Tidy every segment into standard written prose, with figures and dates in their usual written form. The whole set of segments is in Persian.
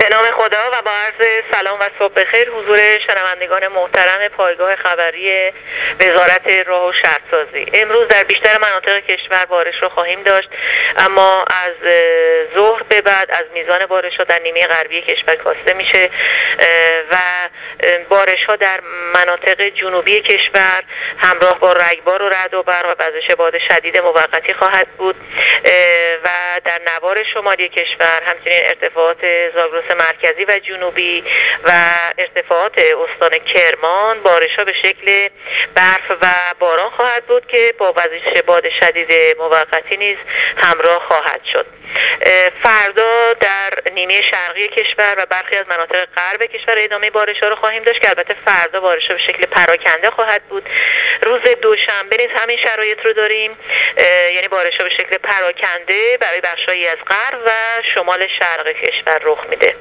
به نام خدا و با عرض سلام و صبح بخیر حضور شنوندگان محترم پایگاه خبری وزارت راه و شهرسازی. امروز در بیشتر مناطق کشور بارش رو خواهیم داشت، اما از ظهر به بعد از میزان بارش ها در نیمه غربی کشور کاسته میشه و بارش ها در مناطق جنوبی کشور همراه با رگبار و رعد و برق و وزش باد شدید موقتی خواهد بود و در نوار شمالی کشور همچنین ارتفاعات زاگرس مرکزی و جنوبی و ارتفاعات استان کرمان بارش ها به شکل برف و باران خواهد بود که با وزش باد شدید موقتی نیز همراه خواهد شد. فردا در نیمه شرقی کشور و برخی از مناطق غرب کشور ادامه بارش ها رو خواهیم داشت که البته فردا بارش ها به شکل پراکنده خواهد بود. روز دوشنبه نیز همین شرایط رو داریم، یعنی بارش ها به شکل پراکنده برای بخشایی از غرب و شمال شرق کشور رخ میده.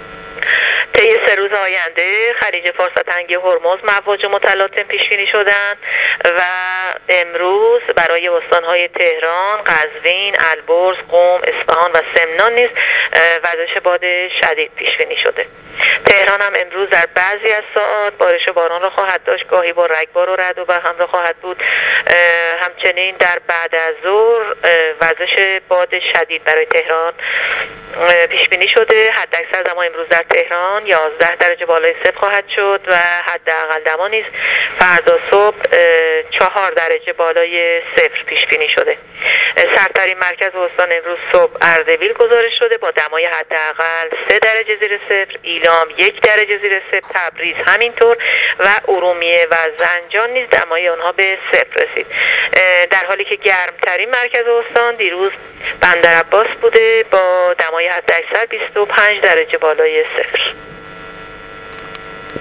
طی 3 روز آینده خلیج فارس و تنگه هرمز مواج متلاطم پیش بینی شدند و امروز برای استان‌های تهران، قزوین، البرز، قم، اصفهان و سمنان نیز وزش باد شدید پیش بینی شده. تهران هم امروز در بعضی از ساعات بارش و باران را خواهد داشت، گاهی با رگبار و رعد و برق همراه خواهد بود. همچنین در بعد از ظهر وزش باد شدید برای تهران پیش بینی شده. حداکثر دما امروز در تهران 11 درجه بالای صفر خواهد شد و حداقل دما نیز فردا صبح 4 درجه بالای صفر پیش بینی شده. سرترین مرکز استان امروز صبح اردبیل گزارش شده با دمای حداقل 3 درجه زیر صفر، ایلام 1 درجه زیر صفر، تبریز همینطور و ارومیه و زنجان نیز دمای آنها به صفر رسید. در حالی که گرمترین مرکز استان دیروز بندرعباس بوده با دمای حداکثر 25 درجه بالای صفر.